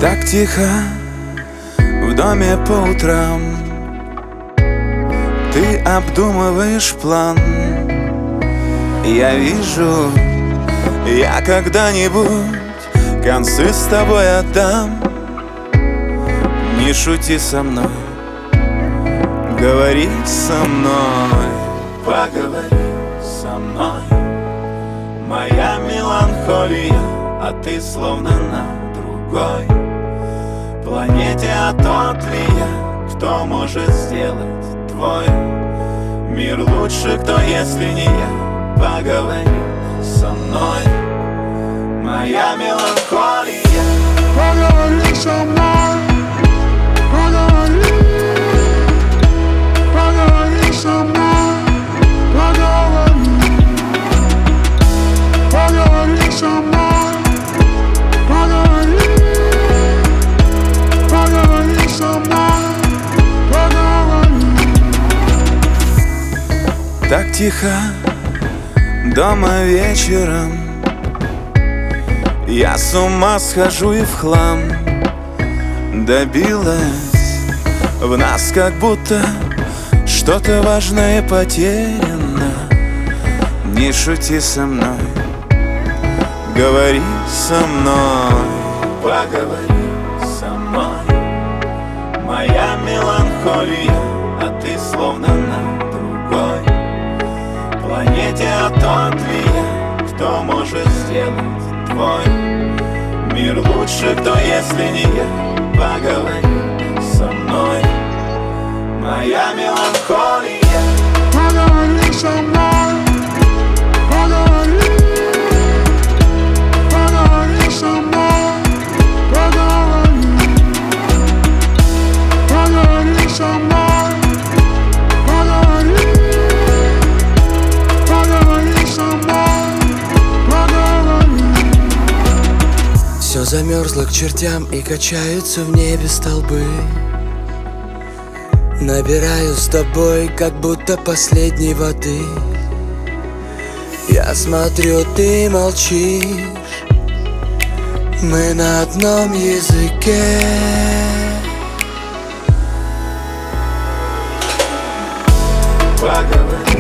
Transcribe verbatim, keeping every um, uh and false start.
Так тихо в доме по утрам ты обдумываешь план. Я вижу, я когда-нибудь концы с тобой отдам. Не шути со мной, говори со мной, поговори со мной. Моя меланхолия, а ты словно на другой планете. А тот ли я, кто может сделать твой мир лучше? Кто, если не я? Поговори со мной, моя меланхолия. Поговори со мной, поговори, поговори со мной, поговори, поговори со мной, поговори, поговори со мной, поговори. Так тихо дома вечером, я с ума схожу и в хлам. Добилась в нас, как будто что-то важное потеряно. Не шути со мной, говори со мной, поговори со мной. Моя меланхолия, а ты словно на другой планете. А тот ли я, кто может сделать твой мир лучше? Кто, если не я? Поговори со мной, моя меланхолия. Поговори со мной, поговори, поговори со мной, поговори, поговори со мной, поговори, поговори со мной, поговори. Все замерзло к чертям и качаются в небе столбы. Набираю с тобой, как будто последней воды. Я смотрю, ты молчишь, мы на одном языке. Поговори